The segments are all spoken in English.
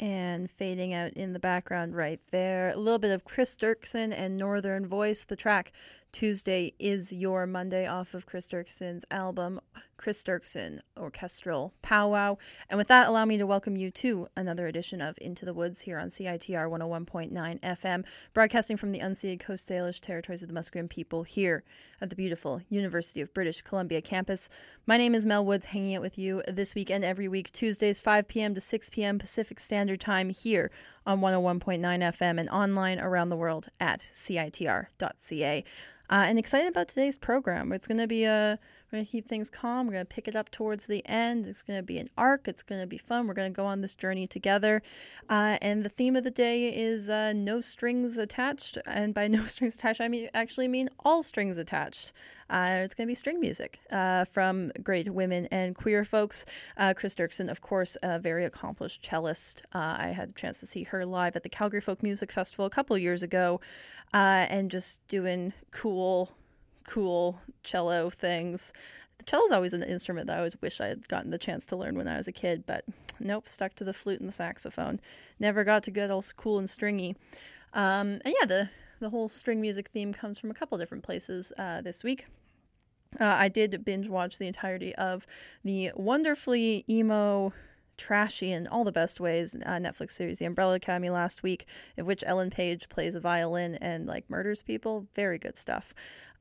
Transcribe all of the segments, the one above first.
And fading out in the background right there, a little bit of Chris Dirksen and Northern Voice. The track Tuesday is Your Monday off of Chris Dirksen's album, Chris Dirksen Orchestral Powwow. And with that, allow me to welcome you to another edition of Into the Woods here on CITR 101.9 FM, broadcasting from the unceded Coast Salish territories of the Musqueam people here at the beautiful University of British Columbia campus. My name is Mel Woods, hanging out with you this week and every week, Tuesdays 5 p.m. to 6 p.m. Pacific Standard Time here on 101.9 FM and online around the world at CITR.ca. And excited about today's program. It's going to be we're going to keep things calm. We're going to pick it up towards the end. It's going to be an arc. It's going to be fun. We're going to go on this journey together. And the theme of the day is no strings attached. And by no strings attached, I actually mean all strings attached. It's going to be string music from great women and queer folks. Chris Dirksen, of course, a very accomplished cellist. I had a chance to see her live at the Calgary Folk Music Festival a couple of years ago, and just doing cool cello things. The cello's always an instrument that I always wish I had gotten the chance to learn when I was a kid, but nope, stuck to the flute and the saxophone. Never got to get all cool and stringy. And yeah, the whole string music theme comes from a couple different places this week. I did binge watch the entirety of the wonderfully emo, trashy in all the best ways Netflix series The Umbrella Academy last week, in which Ellen Page plays a violin and like murders people. Very good stuff.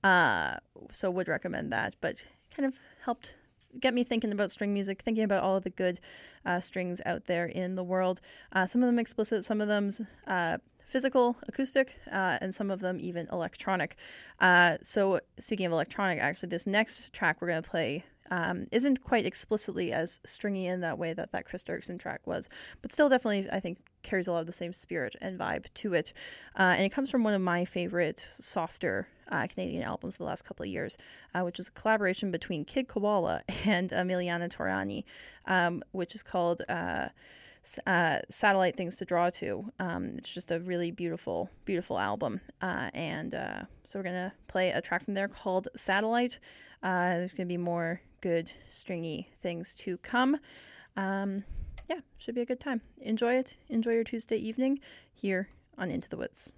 So would recommend that, but kind of helped get me thinking about string music, thinking about all of the good strings out there in the world. Some of them explicit, some of them physical, acoustic, and some of them even electronic. So speaking of electronic, actually, this next track we're going to play isn't quite explicitly as stringy in that way that Chris Dirksen track was, but still definitely, I think, carries a lot of the same spirit and vibe to it. And it comes from one of my favorite softer Canadian albums of the last couple of years, which was a collaboration between Kid Koala and Emiliana Torani, which is called Satellite Things to Draw To. It's just a really beautiful album. So we're going to play a track from there called Satellite. There's going to be more good stringy things to come. Yeah, should be a good time. Enjoy it. Enjoy your Tuesday evening here on Into the Woods.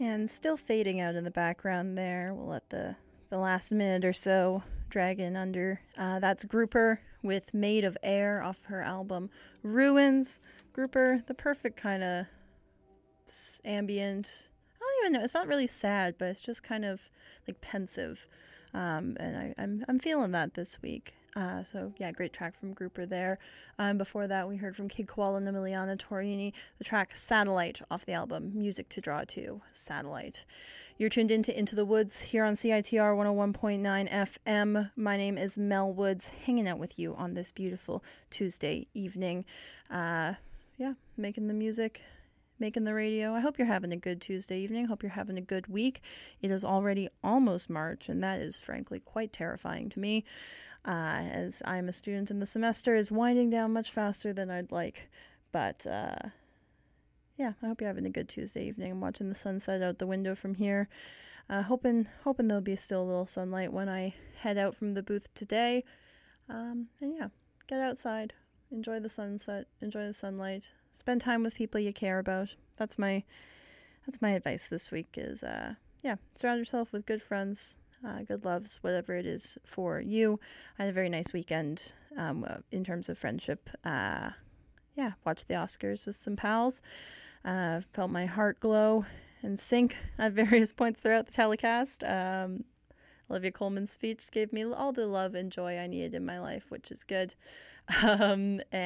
And still fading out in the background there. We'll let the last minute or so drag in under. That's Grouper with Made of Air off her album Ruins. Grouper, the perfect kind of ambient. I don't even know. It's not really sad, but it's just kind of like pensive. And I'm feeling that this week. So yeah, great track from Grouper there. Before that, we heard from Kid Koala and Emiliana Torini, the track Satellite off the album Music to Draw To, Satellite. You're tuned into the Woods here on CITR 101.9 FM. My name is Mel Woods, hanging out with you on this beautiful Tuesday evening. Making the music, making the radio. I hope you're having a good Tuesday evening. Hope you're having a good week. It is already almost March, and that is frankly quite terrifying to me. As I'm a student and the semester is winding down much faster than I'd like. But, I hope you're having a good Tuesday evening. I'm watching the sunset out the window from here. Hoping there'll be still a little sunlight when I head out from the booth today. Get outside. Enjoy the sunset. Enjoy the sunlight. Spend time with people you care about. That's my advice this week is, surround yourself with good friends. Good loves, whatever it is for you. I had a very nice weekend in terms of friendship. Watched the Oscars with some pals. Felt my heart glow and sink at various points throughout the telecast. Olivia Colman's speech gave me all the love and joy I needed in my life, which is good. I'll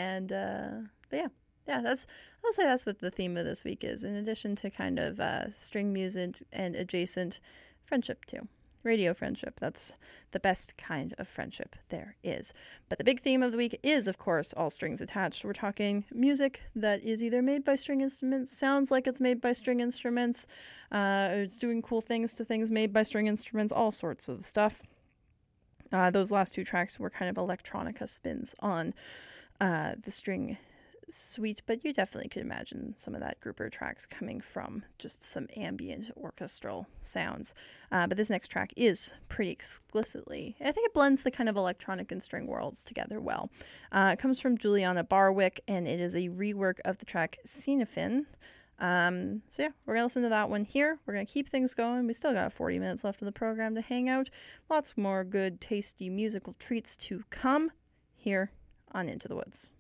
say that's what the theme of this week is, in addition to kind of string music and adjacent friendship too. Radio friendship. That's the best kind of friendship there is. But the big theme of the week is, of course, all strings attached. We're talking music that is either made by string instruments, sounds like it's made by string instruments, or it's doing cool things to things made by string instruments, all sorts of stuff. Those last two tracks were kind of electronica spins on the string suite, but you definitely could imagine some of that Grouper tracks coming from just some ambient orchestral sounds. But this next track is pretty explicitly, I think it blends the kind of electronic and string worlds together well. It comes from Juliana Barwick, and it is a rework of the track Xenophin. We're gonna listen to that one here. We're gonna keep things going. We still got 40 minutes left of the program to hang out. Lots more good, tasty musical treats to come here on Into the Woods.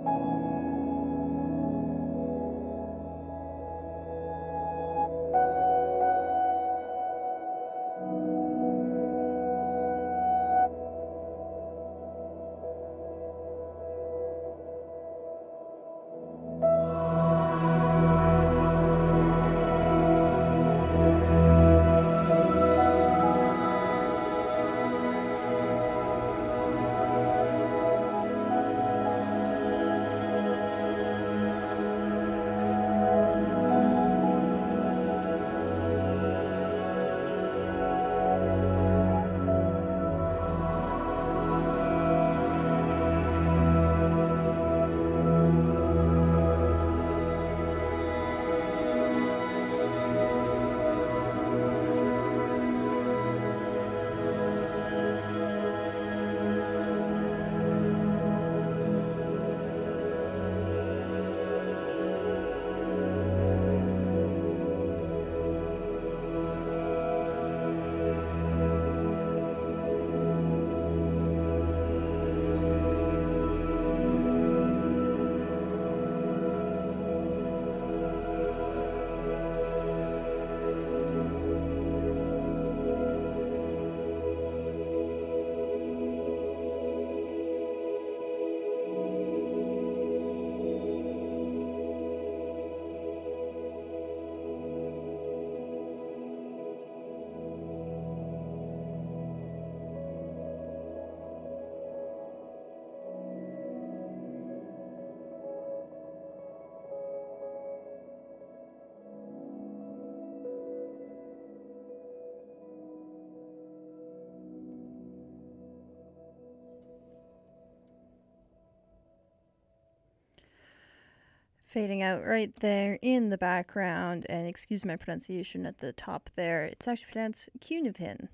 Fading out right there in the background, and excuse my pronunciation at the top there, it's actually pronounced Cunivin,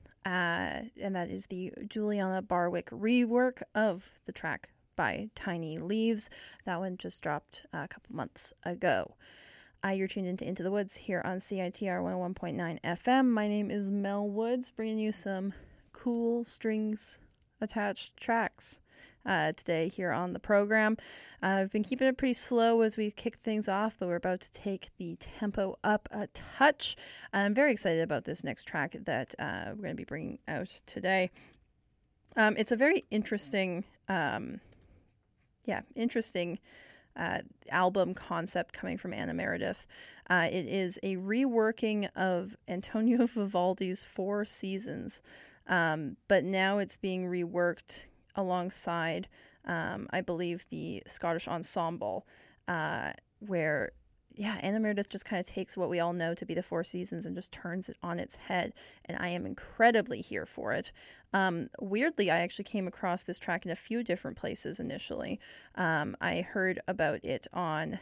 and that is the Juliana Barwick rework of the track by Tiny Leaves. That one just dropped a couple months ago. You're tuned into the Woods here on CITR 101.9 FM. My name is Mel Woods, bringing you some cool strings attached tracks today here on the program. I've been keeping it pretty slow as we kick things off, but we're about to take the tempo up a touch. I'm very excited about this next track that we're going to be bringing out today. It's a very interesting album concept coming from Anna Meredith. It is a reworking of Antonio Vivaldi's Four Seasons, but now it's being reworked alongside, I believe, the Scottish Ensemble, where, Anna Meredith just kind of takes what we all know to be the Four Seasons and just turns it on its head, and I am incredibly here for it. Weirdly, I actually came across this track in a few different places initially. I heard about it on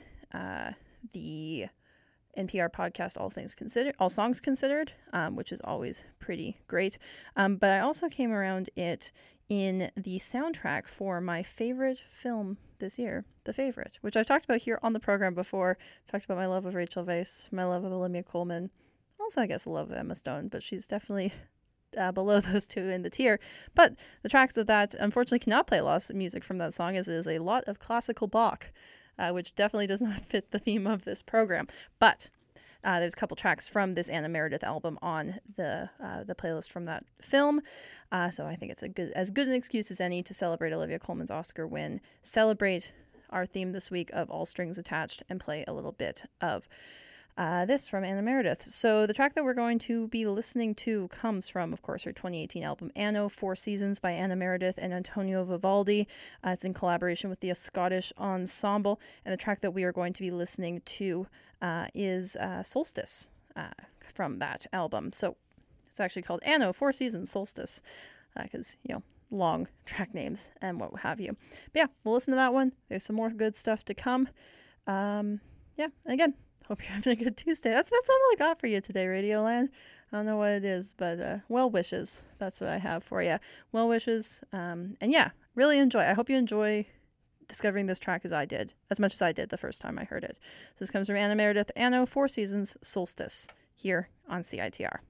the NPR podcast All Songs Considered, which is always pretty great. But I also came around it in the soundtrack for my favorite film this year, The Favorite, which I've talked about here on the program before. I've talked about my love of Rachel Weisz, my love of Olivia Colman, also I guess the love of Emma Stone, but she's definitely below those two in the tier. But the tracks of that unfortunately cannot play a lot of music from that song, as it is a lot of classical Bach, which definitely does not fit the theme of this program. But there's a couple tracks from this Anna Meredith album on the playlist from that film. So I think it's as good an excuse as any to celebrate Olivia Colman's Oscar win, celebrate our theme this week of All Strings Attached, and play a little bit of this from Anna Meredith. So the track that we're going to be listening to comes from, of course, her 2018 album Anno, Four Seasons by Anna Meredith and Antonio Vivaldi. It's in collaboration with the Scottish Ensemble, and the track that we are going to be listening to is Solstice from that album. So it's actually called Anno, Four Seasons, Solstice, because, long track names and what have you. But yeah, we'll listen to that one. There's some more good stuff to come. And again, hope you're having a good Tuesday. That's all I got for you today, Radioland. I don't know what it is, but well wishes. That's what I have for you. Well wishes. And really enjoy. I hope you enjoy discovering this track as much as I did the first time I heard it. So this comes from Anna Meredith, Anno, Four Seasons, Solstice, here on CITR.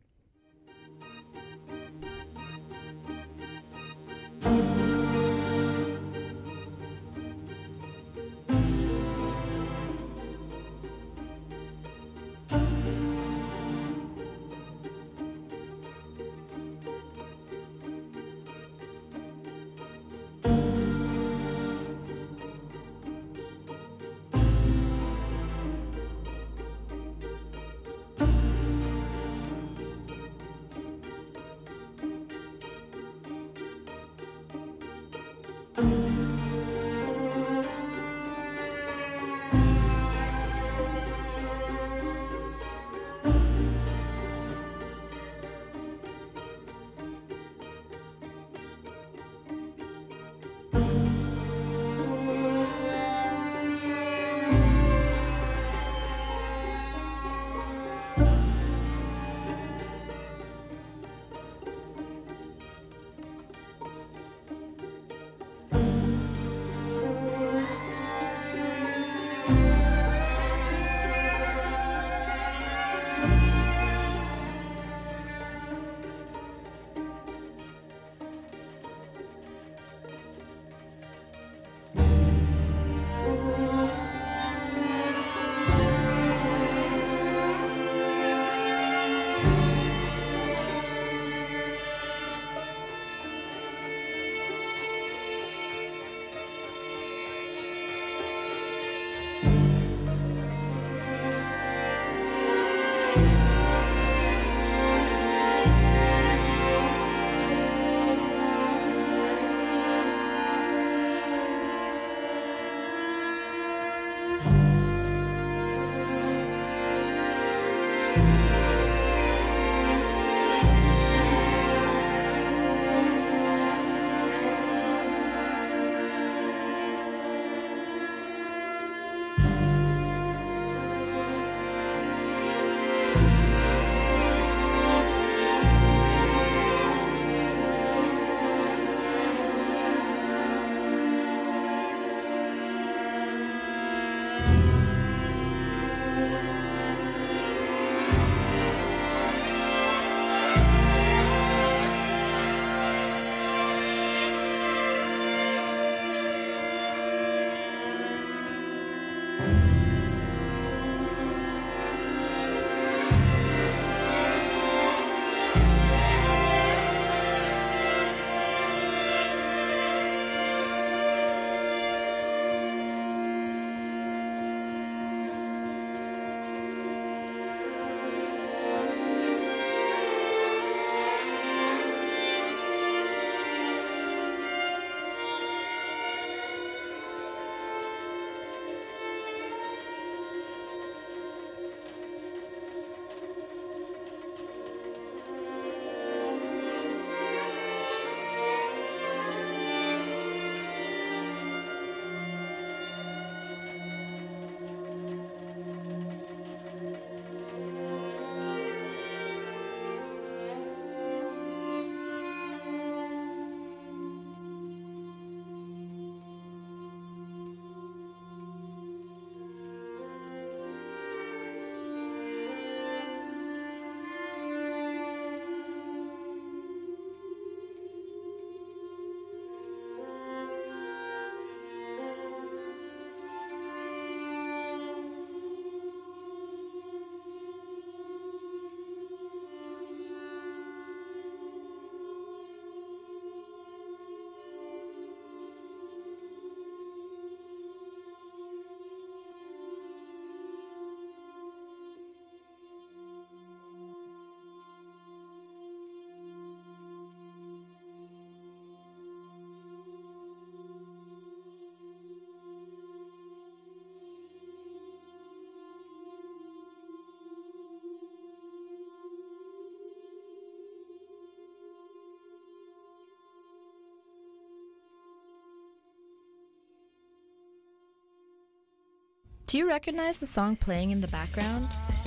Do you recognize the song playing in the background?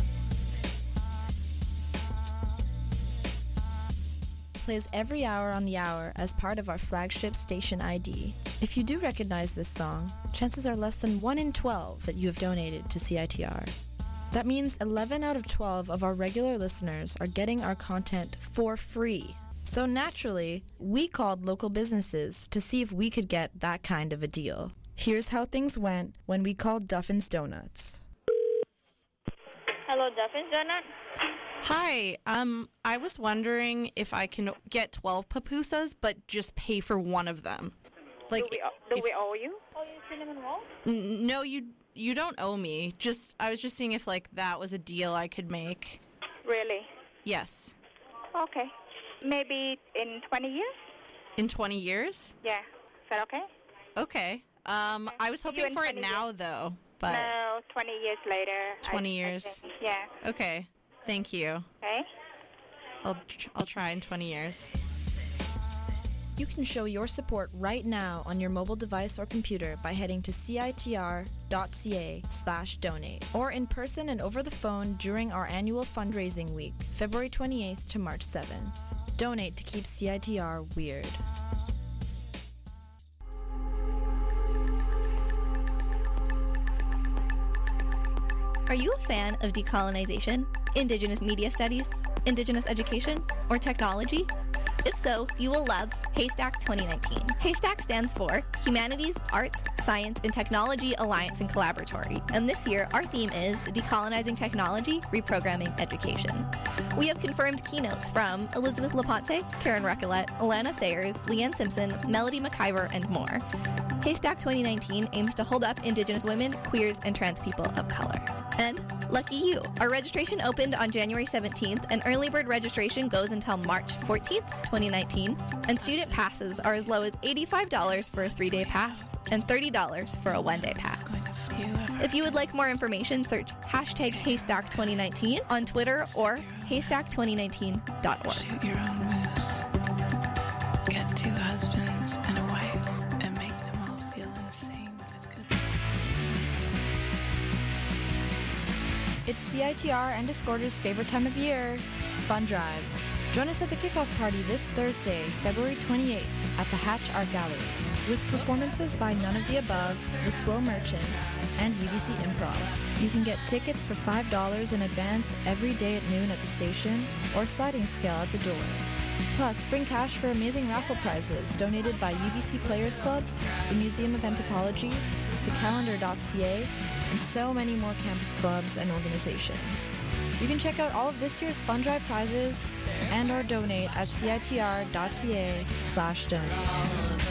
Plays every hour on the hour as part of our flagship station ID. If you do recognize this song, chances are less than 1 in 12 that you have donated to CITR. That means 11 out of 12 of our regular listeners are getting our content for free. So naturally, we called local businesses to see if we could get that kind of a deal. Here's how things went when we called Duffin's Donuts. Hello, Duffin's Donut? Hi, I was wondering if I can get 12 pupusas, but just pay for one of them. Like, do we owe you? Oh, you cinnamon roll? No, you don't owe me. I was just seeing if, like, that was a deal I could make. Really? Yes. Okay. Maybe in 20 years? In 20 years? Yeah. Is that okay? Okay. I was hoping for it now, though. But no, 20 years later. 20 years? I think. Yeah. Okay. Thank you. Okay. I'll try in 20 years. You can show your support right now on your mobile device or computer by heading to citr.ca/donate or in person and over the phone during our annual fundraising week, February 28th to March 7th. Donate to keep CITR weird. Are you a fan of decolonization, Indigenous media studies, Indigenous education, or technology? If so, you will love Haystack 2019. Haystack stands for Humanities, Arts, Science, and Technology Alliance and Collaboratory, and this year our theme is Decolonizing Technology, Reprogramming Education. We have confirmed keynotes from Elizabeth LaPonce, Karen Recollet, Alana Sayers, Leanne Simpson, Melody McIver, and more. Haystack 2019 aims to hold up Indigenous women, queers, and trans people of color. And lucky you, our registration opened on January 17th, and early bird registration goes until March 14th, 2019, and student passes are as low as $85 for a 3-day pass and $30 for a 1-day pass. If you would like more information, search hashtag Haystack2019 on Twitter or haystack2019.org. Shoot your own moose. Get 2 husbands and a wife and make them all feel insane with good. It's CITR and Discorder's favorite time of year, Fun Drive. Join us at the kickoff party this Thursday, February 28th at the Hatch Art Gallery, with performances by None of the Above, The Swill Merchants, and UBC Improv. You can get tickets for $5 in advance every day at noon at the station or sliding scale at the door. Plus, bring cash for amazing raffle prizes donated by UBC Players Club, the Museum of Anthropology, thecalendar.ca, and so many more campus clubs and organizations. You can check out all of this year's Fun Drive prizes and or donate at citr.ca/donate.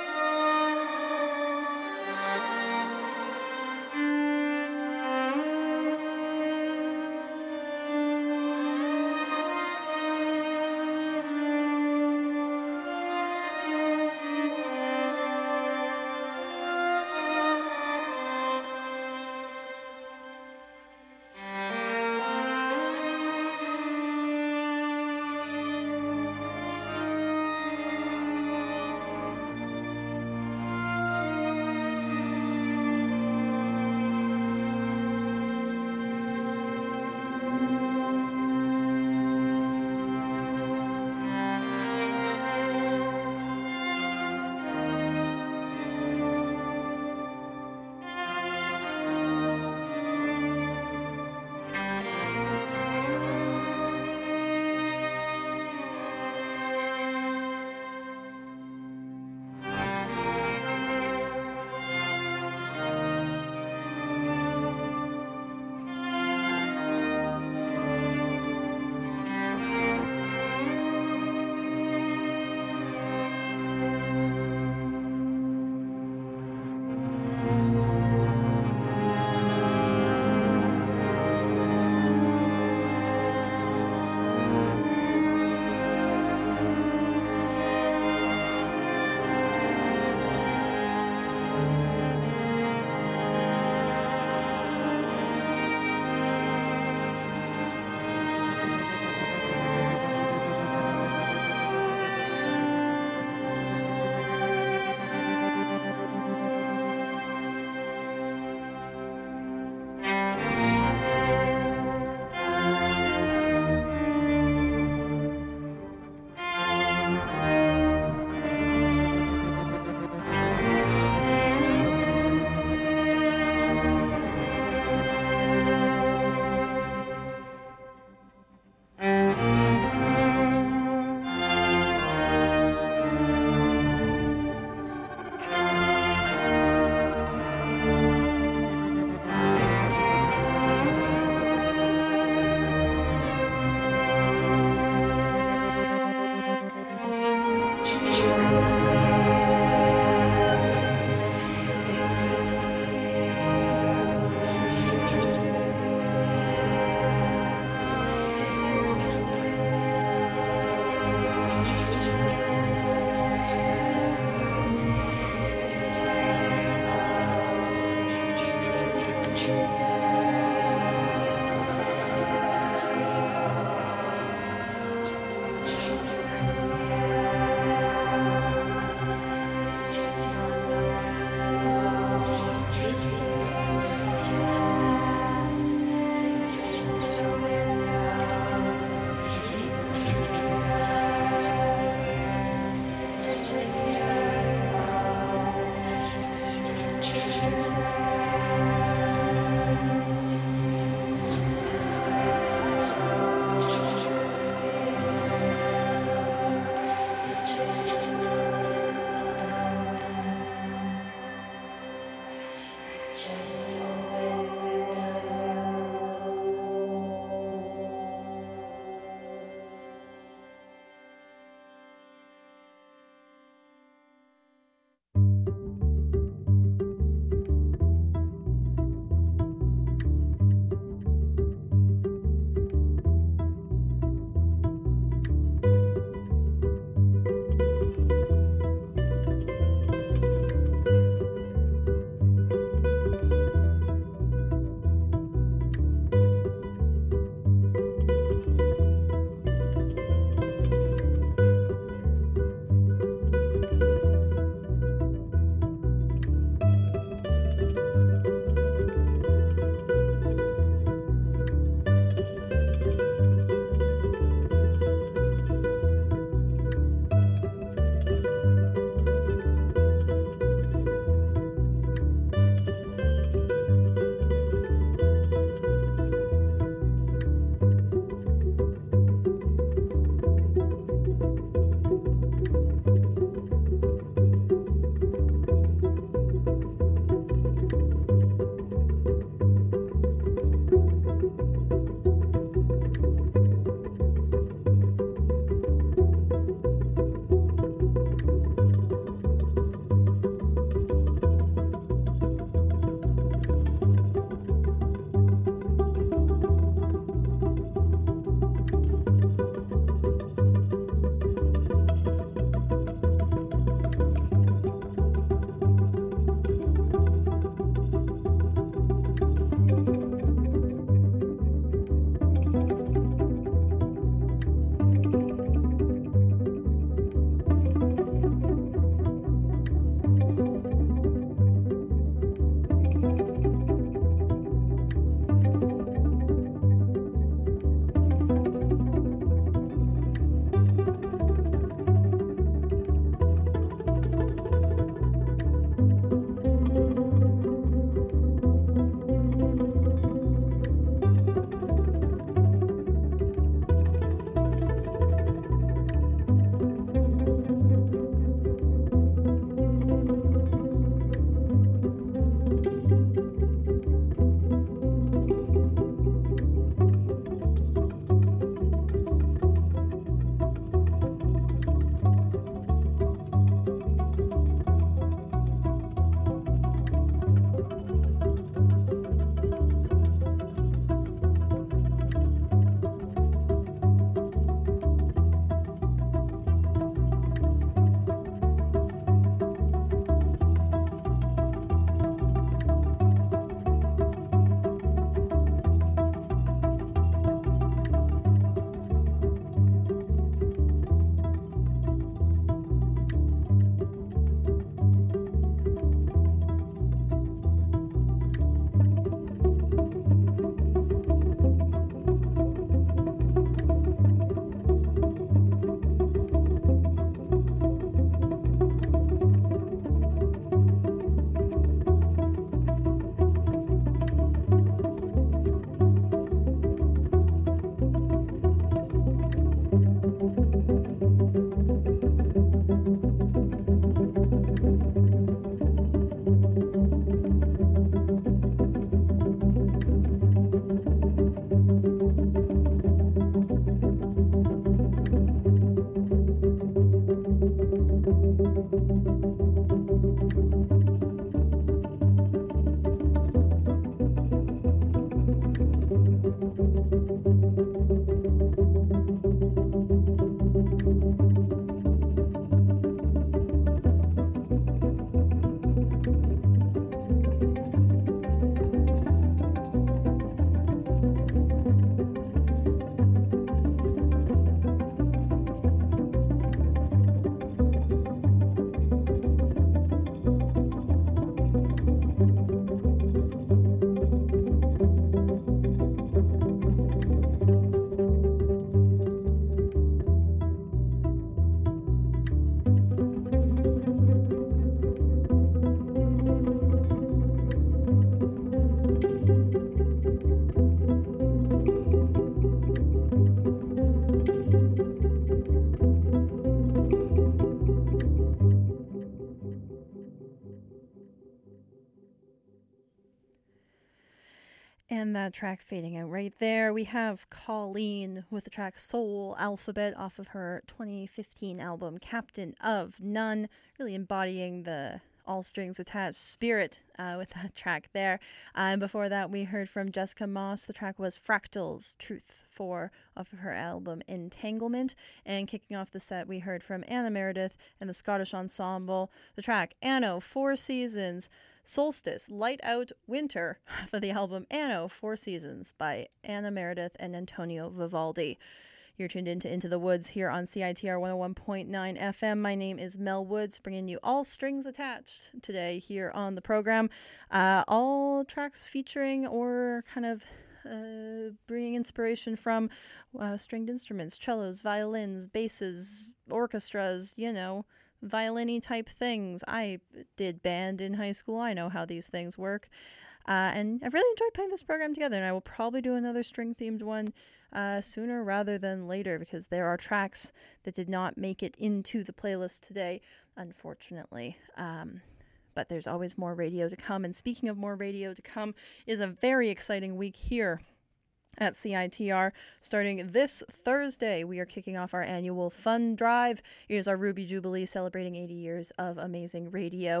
And that track fading out right there. We have Colleen with the track Soul Alphabet off of her 2015 album Captain of None, really embodying the all strings attached spirit with that track there. And before that, we heard from Jessica Moss. The track was Fractals Truth 4 off of her album Entanglement. And kicking off the set, we heard from Anna Meredith and the Scottish Ensemble. The track Anno 4 Seasons Solstice Light Out Winter for the album Anno 4 Seasons by Anna Meredith and Antonio Vivaldi. You're tuned into the Woods here on CITR 101.9 FM. My name is Mel Woods, bringing you all strings attached today here on the program. All tracks featuring or kind of bringing inspiration from stringed instruments, cellos, violins, basses, orchestras, violin-y type things. I did band in high school. I know how these things work. And I've really enjoyed putting this program together, and I will probably do another string-themed one sooner rather than later, because there are tracks that did not make it into the playlist today, unfortunately. But there's always more radio to come. And speaking of more radio to come, is a very exciting week here at CITR. Starting this Thursday, we are kicking off our annual Fun Drive. It is our Ruby Jubilee, celebrating 80 years of amazing radio.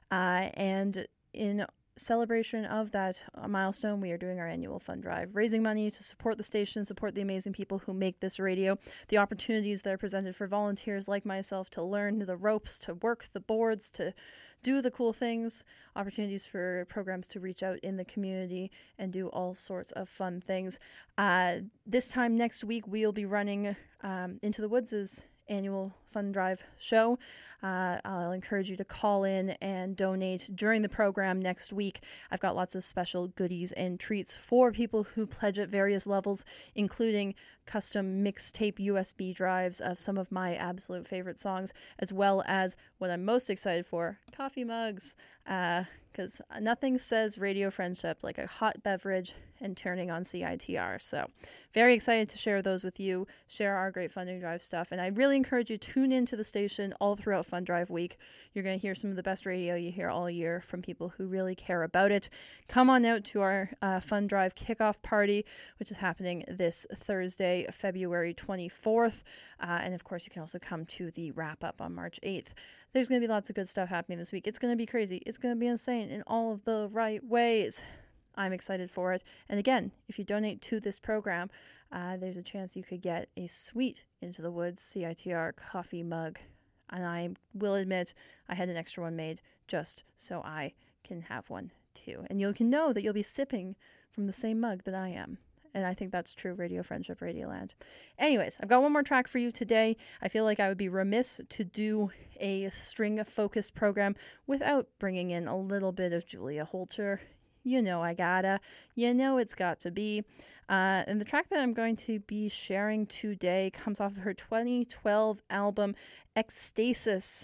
And in celebration of that milestone, we are doing our annual Fund Drive, raising money to support the station, support the amazing people who make this radio, the opportunities that are presented for volunteers like myself to learn the ropes, to work the boards, to do the cool things, opportunities for programs to reach out in the community and do all sorts of fun things. This time next week, we'll be running Into the Woods' annual Fund Drive show. I'll encourage you to call in and donate during the program next week. I've got lots of special goodies and treats for people who pledge at various levels, including custom mixtape USB drives of some of my absolute favorite songs, as well as what I'm most excited for, coffee mugs, because nothing says radio friendship like a hot beverage and turning on CITR. So very excited to share those with you, share our great Funding Drive stuff. And I really encourage you to tune into the station all throughout Fund Drive week. You're going to hear some of the best radio you hear all year from people who really care about it. Come on out to our Fund Drive kickoff party, which is happening this Thursday, February 24th. And of course, you can also come to the wrap up on March 8th. There's going to be lots of good stuff happening this week. It's going to be crazy. It's going to be insane in all of the right ways. I'm excited for it. And again, if you donate to this program, there's a chance you could get a sweet Into the Woods CITR coffee mug. And I will admit, I had an extra one made just so I can have one too. And you can know that you'll be sipping from the same mug that I am. And I think that's true Radio Friendship Radioland. Anyways, I've got one more track for you today. I feel like I would be remiss to do a string-focused program without bringing in a little bit of Julia Holter. You know I gotta. You know it's got to be. And the track that I'm going to be sharing today comes off of her 2012 album, Ecstasis.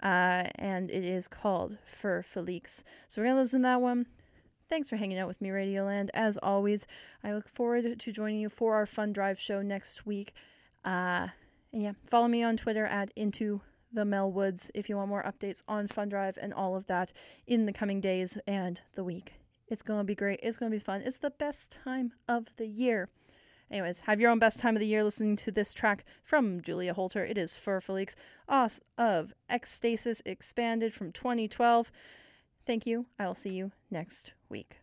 And it is called Fur Felix. So we're going to listen to that one. Thanks for hanging out with me, Radioland. As always, I look forward to joining you for our Fun Drive show next week. And yeah, follow me on Twitter at Into the Mel Woods if you want more updates on Fun Drive and all of that in the coming days and the week. It's going to be great. It's going to be fun. It's the best time of the year. Anyways, have your own best time of the year listening to this track from Julia Holter. It is Fur Felix of Ecstasis Expanded from 2012. Thank you. I will see you next week.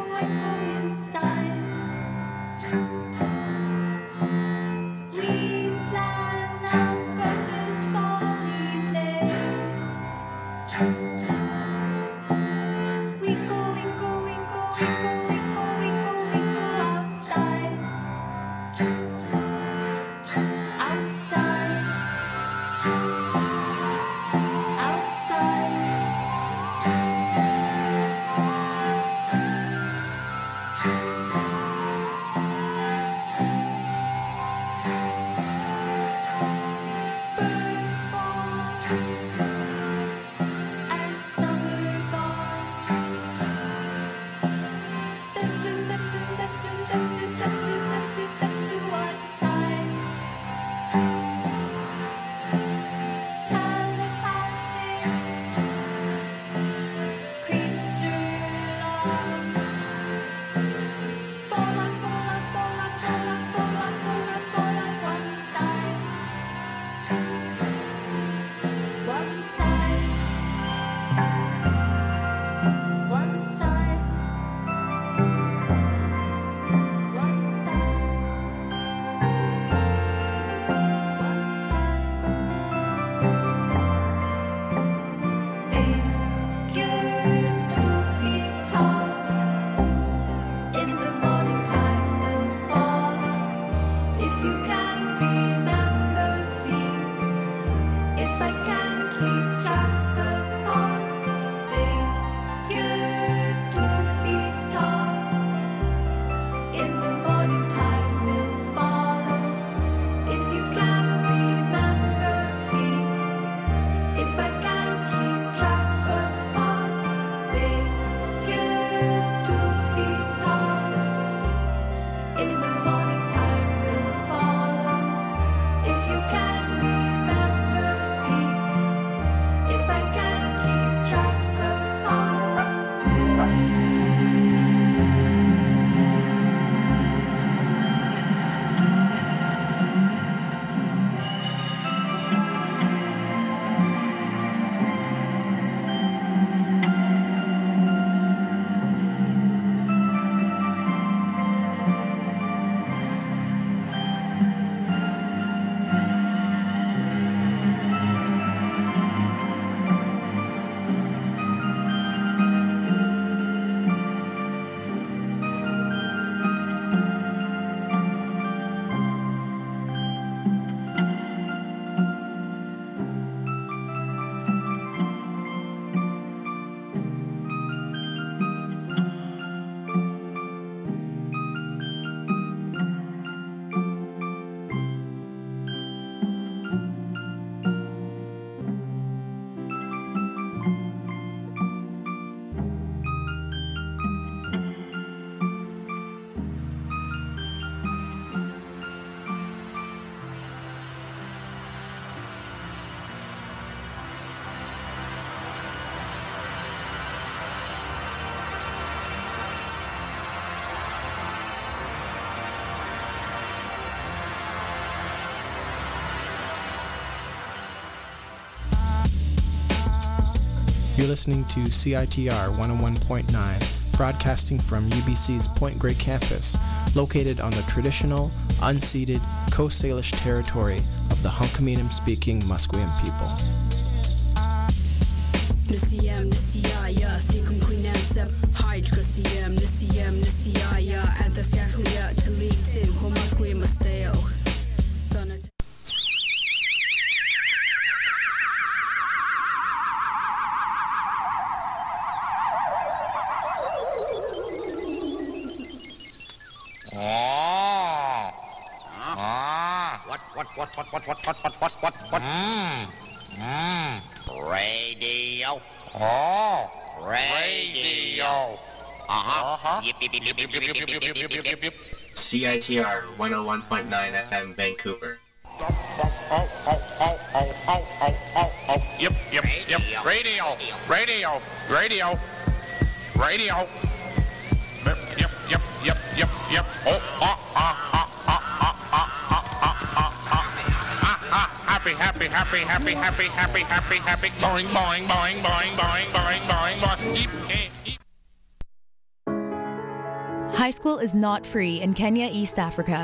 We You're listening to CITR 101.9, broadcasting from UBC's Point Grey campus, located on the traditional, unceded Coast Salish territory of the Hunkaminam-speaking Musqueam people. Nisiyam nisiyaya thikum quinansem hydrocasium nisiyam nisiyaya anthascaclia talitim homasque masteo. What? Radio. Oh, radio. Yip, yip, yip, yip, yip, yip, yip, yip, yip, yip. CITR 101.9 FM Vancouver. Yep. Radio. Yep. Happy. Boing. High school is not free in Kenya, East Africa.